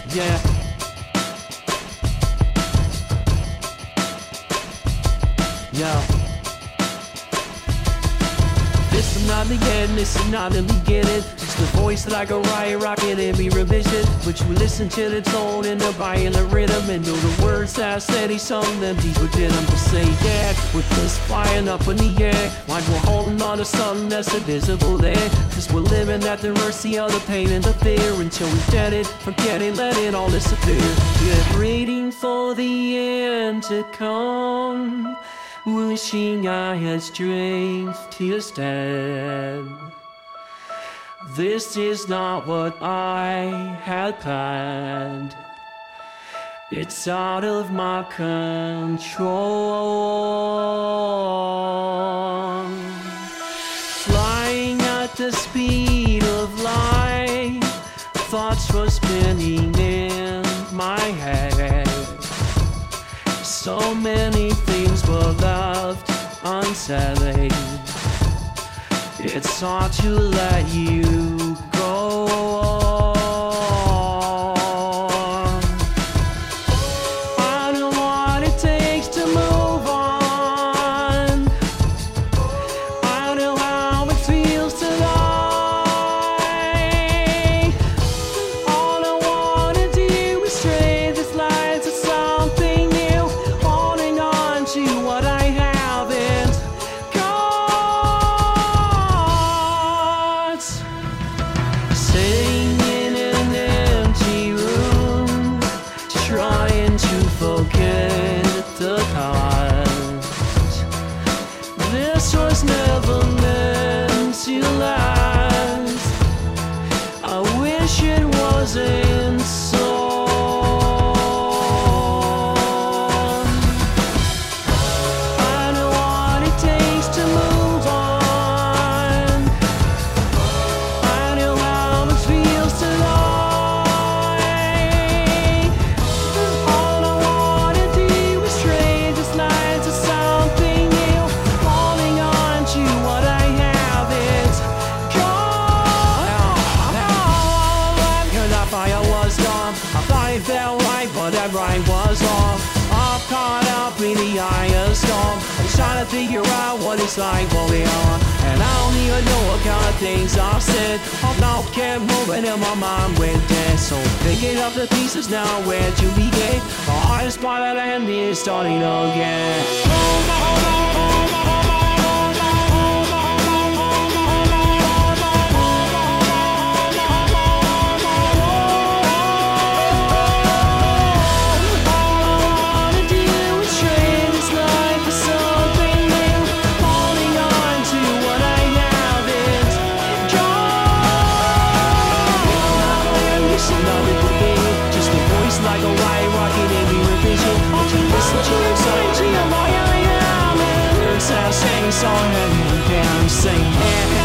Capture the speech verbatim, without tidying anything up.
Yeah. Yeah. This is not the end, this is not the beginning. Just the voice like a riot rocket every revision. But you listen to the tone and the violent rhythm, and know the words that I said, he sung them deep within them to say, yeah, with this flying up in the air, like we're holding on to something that's invisible there. Cause we're living at the mercy of the pain and the fear, until we get it, forget it, let it all disappear. Yeah, waiting for the end to come, wishing I had strength to stand. This is not what I had planned. It's out of my control. Flying at the speed of light, thoughts were spinning in my head. So many things were left unsaid. It's hard to let you go. I know what it takes to move on. I know how it feels to lie. All I wanna do is trade this life to something new, holding on to what I haven't got. Sitting in an empty room, trying to forget the past. This was never meant to last. I wish it wasn't so. I know what it takes to move on. I know how it feels to lie. All I wanna do is trade this life to something new, holding on to what I haven't got. And that fire was gone. I thought it felt right, but that right was off. I'm caught up in the eye of storm. I'm trying to figure out what it's like for me on. And I don't even know what kind of things I've said. I'm now kept moving and my mind went dead. So picking up the pieces now, where to begin? My heart is spotted and it's starting again. Like a white rocket in your vision. But you listen to your song, to your lawyer, yeah, man. Lyrics I sing, song, and you can sing.